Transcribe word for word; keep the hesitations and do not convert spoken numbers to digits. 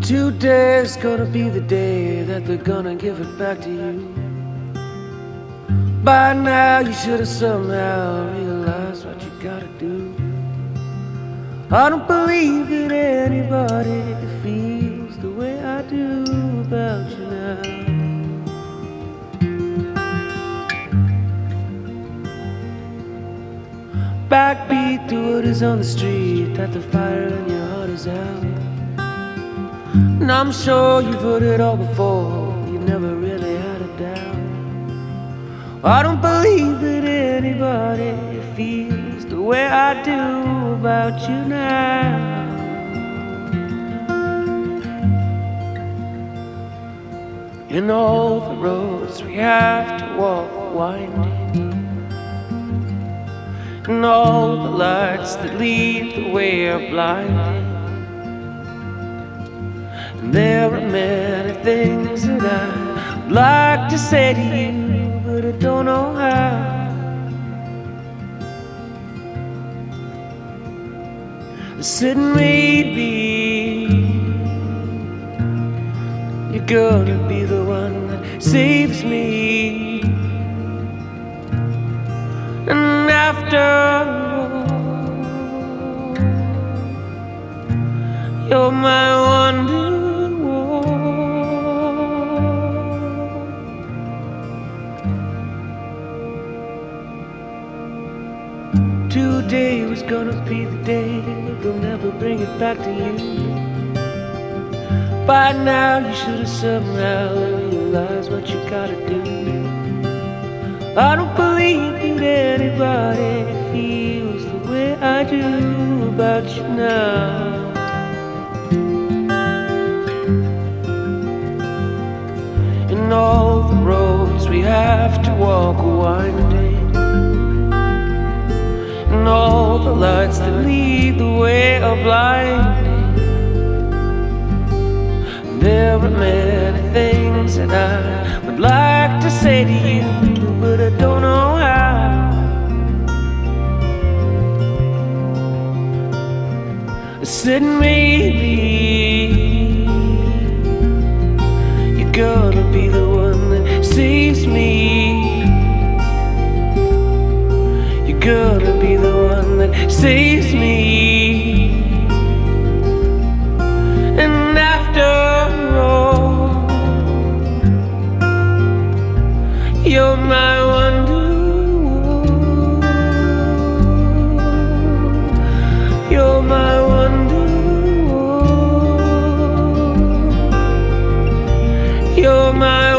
Today's gonna be the day that they're gonna give it back to you. By now you should have somehow realized what you gotta do. I don't believe that anybody feels the way I do about you now. Backbeat to what is on the street, that the fire in your heart is out. And I'm sure you've heard it all before, you never really had a doubt. I don't believe that anybody feels the way I do about you now. In all the roads we have to walk winding, and all the lights that lead the way are blinding. And there are many things that I'd like to say to you, but I don't know how. I said maybe you're gonna be the one that saves me. And after all, you're my wonder. Today was gonna be the day that they'll never bring it back to you. By now you should have somehow realized what you gotta do. I don't believe that anybody feels the way I do about you now. And all the roads we have to walk are winding, and all the lights that lead the way are blinding. There are many things that I would like to say to you, but I don't know how. I said maybe you're gonna be the one that saves me. You're gonna be the one that saves me. And after all, you're my wonder. You're my wonder. You're my